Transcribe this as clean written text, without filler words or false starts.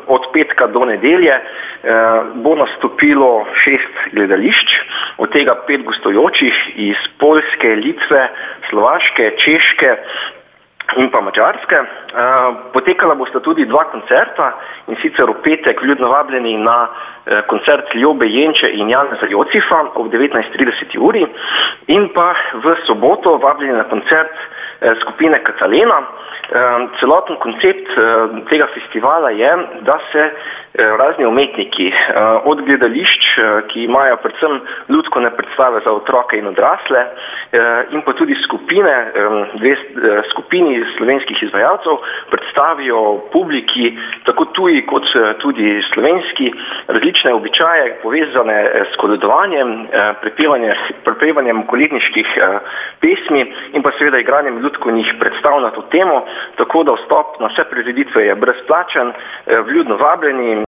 od petka do nedelje bo nastopilo 6 gledališč, od tega 5 gostujočih iz Poljske, Litve, Slovaške, Češke in pa Madžarske. Potekala bosta tudi 2 koncerta, in sicer v petek vljudno vabljeni na koncert Ljobe Jenče in Janeza Jocifa ob 19:30 uri in pa v soboto vabljeni na koncert skupine Katalena. Celoten koncept tega festivala je, da se razni umetniki od gledališč, ki imajo predvsem lutkovne predstave za otroke in odrasle, in pa tudi skupine, 2 skupini slovenskih izvajalcev predstavijo publiki, tako tuji kot tudi slovenski, različne običaje povezane s koledovanjem, prepevanjem koledniških pesmi in pa seveda igranjem lutkovnih predstav na to temo, tako da vstop na vse prireditve je brezplačen, vljudno vabljeni.